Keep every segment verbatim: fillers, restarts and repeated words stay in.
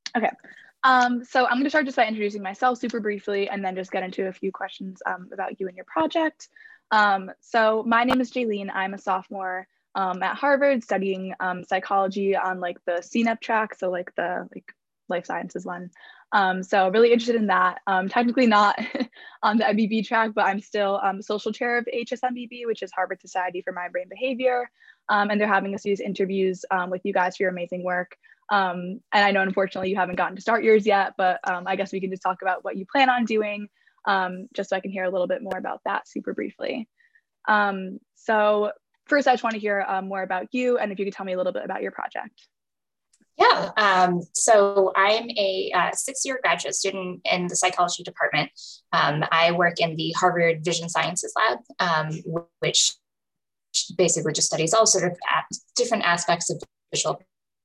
Okay. Um, so I'm going to start just by introducing myself super briefly and then just get into a few questions um, about you and your project. Um, so my name is Jaylene. I'm a sophomore um, at Harvard studying um, psychology on like the C N E P track, so like the like life sciences one. Um, so really interested in that. Um, technically not on the M B B track, but I'm still um, social chair of H S M B B, which is Harvard Society for Mind Brain Behavior. Um, and they're having us use interviews um, with you guys for your amazing work. Um, and I know, unfortunately, you haven't gotten to start yours yet, but um, I guess we can just talk about what you plan on doing, um, just so I can hear a little bit more about that super briefly. Um, so first, I just want to hear um, more about you, and if you could tell me a little bit about your project. Yeah, um, so I'm a uh, six-year graduate student in the psychology department. Um, I work in the Harvard Vision Sciences Lab, um, which basically just studies all sort of different aspects of visual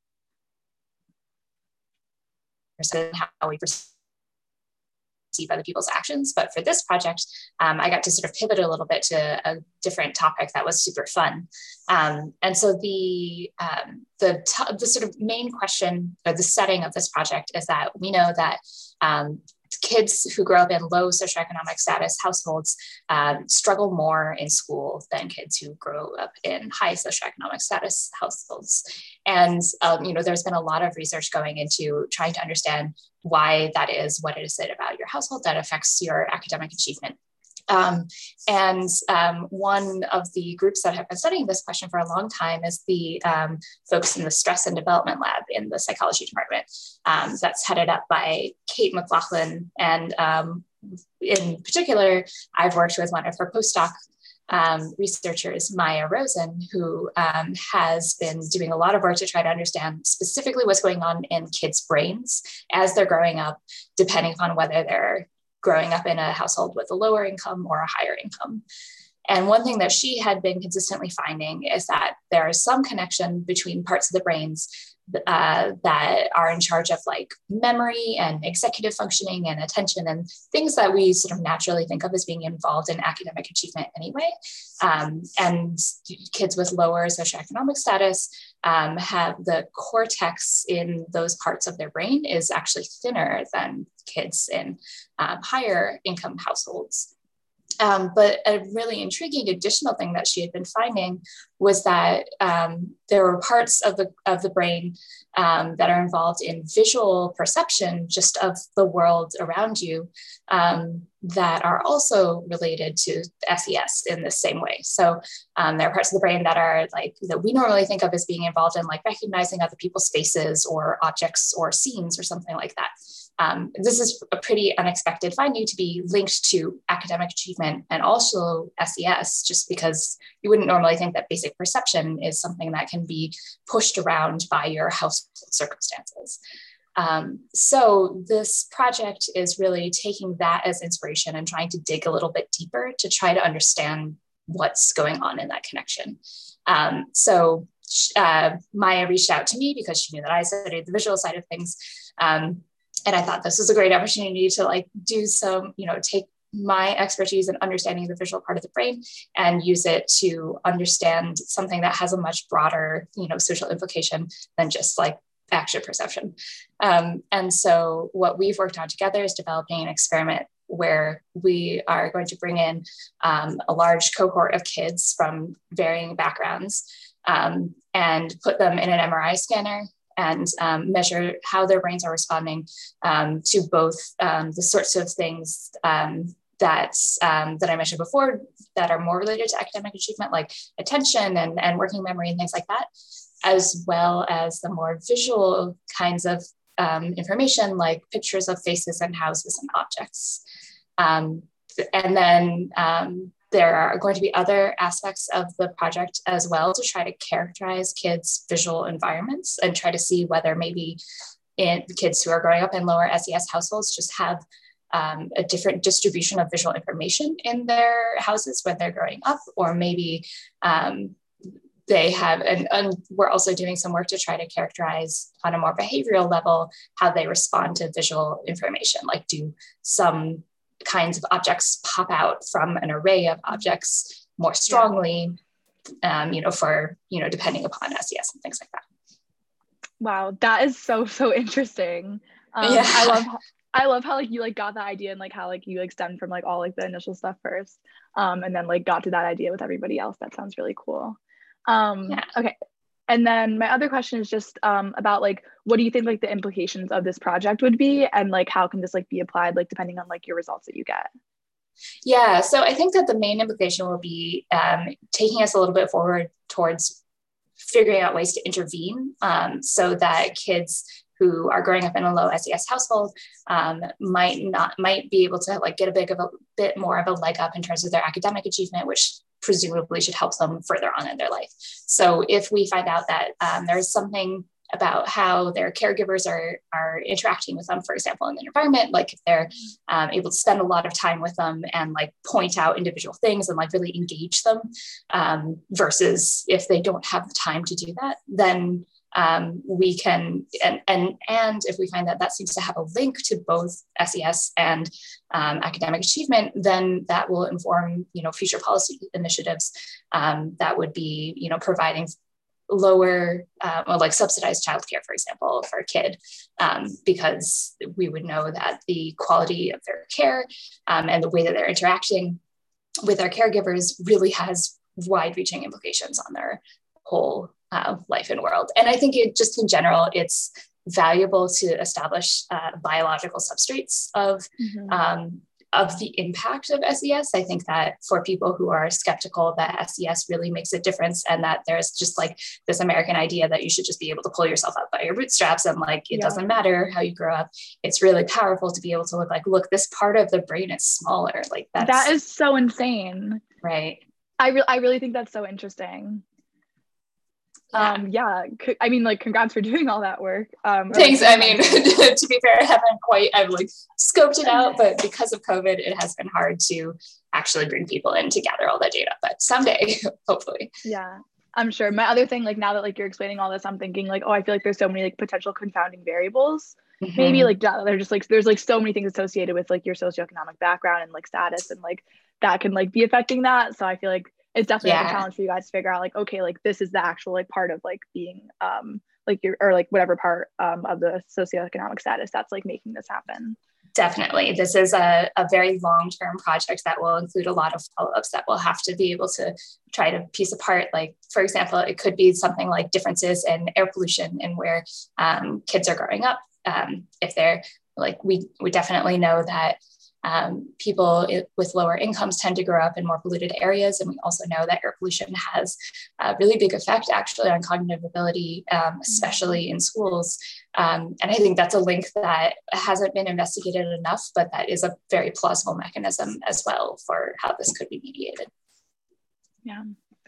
how we perceive other people's actions. But for this project, um, I got to sort of pivot a little bit to a different topic that was super fun. Um, and so the, um, the, t- the sort of main question or the setting of this project is that we know that um, kids who grow up in low socioeconomic status households um, struggle more in school than kids who grow up in high socioeconomic status households. And, um, you know, there's been a lot of research going into trying to understand why that is, what is it about your household that affects your academic achievement. Um, and um, one of the groups that have been studying this question for a long time is the um, folks in the Stress and Development Lab in the psychology department. Um, that's headed up by Kate McLaughlin. And um, in particular, I've worked with one of her postdoc um, researchers, Maya Rosen, who um, has been doing a lot of work to try to understand specifically what's going on in kids' brains as they're growing up, depending upon whether they're growing up in a household with a lower income or a higher income. And one thing that she had been consistently finding is that there is some connection between parts of the brains uh, that are in charge of like memory and executive functioning and attention and things that we sort of naturally think of as being involved in academic achievement anyway. Um, and kids with lower socioeconomic status um, have the cortex in those parts of their brain is actually thinner than kids in um, higher income households. Um, but a really intriguing additional thing that she had been finding was that um, there were parts of the of the brain um, that are involved in visual perception just of the world around you um, that are also related to S E S in the same way. So um, there are parts of the brain that are like that we normally think of as being involved in like recognizing other people's faces or objects or scenes or something like that. Um, this is a pretty unexpected finding to be linked to academic achievement and also S E S, just because you wouldn't normally think that basic perception is something that can be pushed around by your household circumstances. Um, so this project is really taking that as inspiration and trying to dig a little bit deeper to try to understand what's going on in that connection. Um, so uh, Maya reached out to me because she knew that I studied the visual side of things. Um, And I thought this was a great opportunity to like do some, you know, take my expertise in understanding the visual part of the brain and use it to understand something that has a much broader, you know, social implication than just like action perception. Um, and so what we've worked on together is developing an experiment where we are going to bring in um, a large cohort of kids from varying backgrounds um, and put them in an M R I scanner and um, measure how their brains are responding um, to both um, the sorts of things um, that, um, that I mentioned before that are more related to academic achievement, like attention and, and working memory and things like that, as well as the more visual kinds of um, information like pictures of faces and houses and objects. Um, and then um, there are going to be other aspects of the project as well to try to characterize kids' visual environments and try to see whether maybe in kids who are growing up in lower S E S households just have um, a different distribution of visual information in their houses when they're growing up, or maybe um, they have, and, and we're also doing some work to try to characterize on a more behavioral level how they respond to visual information, like do some kinds of objects pop out from an array of objects more strongly, um, you know, for, you know, depending upon S E S and things like that. Wow, that is so, so interesting. Um, Yeah. I love, I love how like you like got the idea and like how like you like stemmed from like all like the initial stuff first, um, and then like got to that idea with everybody else. That sounds really cool. Um, Yeah. okay. And then my other question is just um, about like, what do you think like the implications of this project would be, and like how can this like be applied like depending on like your results that you get? Yeah, so I think that the main implication will be um, taking us a little bit forward towards figuring out ways to intervene um, so that kids who are growing up in a low S E S household um, might not might be able to like get a bit of a bit more of a leg up in terms of their academic achievement, which presumably should help them further on in their life. So if we find out that um, there's something about how their caregivers are, are interacting with them, for example, in the environment, like if they're um, able to spend a lot of time with them and like point out individual things and like really engage them, um, versus if they don't have the time to do that, then um, we can, and, and, and if we find that that seems to have a link to both S E S and um, academic achievement, then that will inform, you know, future policy initiatives um, that would be, you know, providing lower uh, or like subsidized childcare, for example, for a kid, um, because we would know that the quality of their care um, and the way that they're interacting with their caregivers really has wide-reaching implications on their whole uh, life and world. And I think it just in general, it's valuable to establish uh, biological substrates of mm-hmm. um, of the impact of S E S. I think that for people who are skeptical that S E S really makes a difference and that there's just like this American idea that you should just be able to pull yourself up by your bootstraps and like, it yeah. doesn't matter how you grow up. It's really powerful to be able to look like, look, this part of the brain is smaller. Like that's- That is so insane. Right. I, re- I really think that's so interesting. Yeah. Um, yeah, c- I mean, like, congrats for doing all that work. Um, Thanks. Like, I mean, to be fair, I haven't quite, I've like scoped it out, but because of COVID, it has been hard to actually bring people in to gather all that data, but someday, hopefully. Yeah, I'm sure. My other thing, like now that like you're explaining all this, I'm thinking like, oh, I feel like there's so many like potential confounding variables. Mm-hmm. Maybe like they're just like, there's like so many things associated with like your socioeconomic background and like status and like that can like be affecting that. So I feel like it's definitely yeah. like a challenge for you guys to figure out like, okay, like this is the actual like part of like being um like your or like whatever part um of the socioeconomic status that's like making this happen. Definitely. This is a, a very long-term project that will include a lot of follow-ups that we'll have to be able to try to piece apart. Like, for example, it could be something like differences in air pollution and where um, kids are growing up. Um, if they're like, we, we definitely know that Um, people with lower incomes tend to grow up in more polluted areas. And we also know that air pollution has a really big effect actually on cognitive ability, um, especially in schools. Um, and I think that's a link that hasn't been investigated enough, but that is a very plausible mechanism as well for how this could be mediated. Yeah.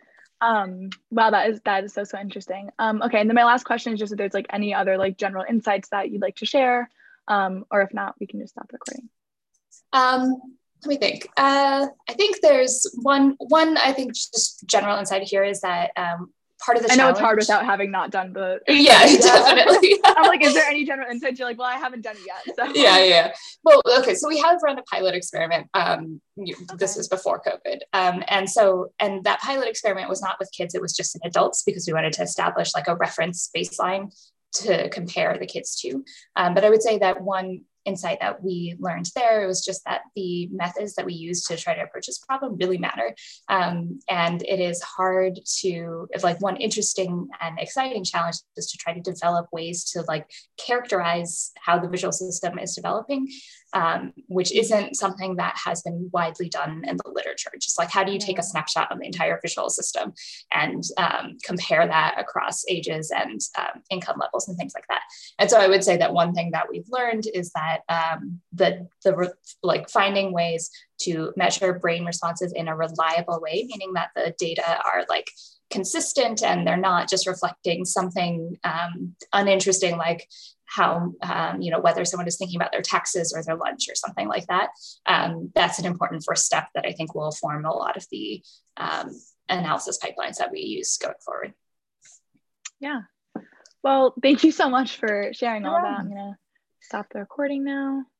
Um, wow, that is, that is so, so interesting. Um, okay. And then my last question is just if there's like any other like general insights that you'd like to share, um, or if not, we can just stop recording. Um, let me think. Uh, I think there's one, one, I think just general insight here is that um, part of the I know challenge, it's hard without having not done the. Yeah, yeah. Definitely. I'm like, is there any general insight? You're like, well, I haven't done it yet. So. Yeah, yeah. Well, okay. So we have run a pilot experiment. Um, you, okay. This was before COVID. Um, and so, and that pilot experiment was not with kids, it was just in adults because we wanted to establish like a reference baseline to compare the kids to. Um, but I would say that one insight that we learned there was just that the methods that we use to try to approach this problem really matter. Um, and it is hard to, if like one interesting and exciting challenge is to try to develop ways to like characterize how the visual system is developing, um, which isn't something that has been widely done in the literature. Just like, how do you take a snapshot of the entire visual system and um, compare that across ages and um, income levels and things like that. And so I would say that one thing that we've learned is that um, the, the like finding ways to measure brain responses in a reliable way, meaning that the data are like consistent and they're not just reflecting something um, uninteresting, like how, um, you know, whether someone is thinking about their taxes or their lunch or something like that. Um, that's an important first step that I think will form a lot of the um, analysis pipelines that we use going forward. Yeah. Well, thank you so much for sharing all that. I'm going to stop the recording now.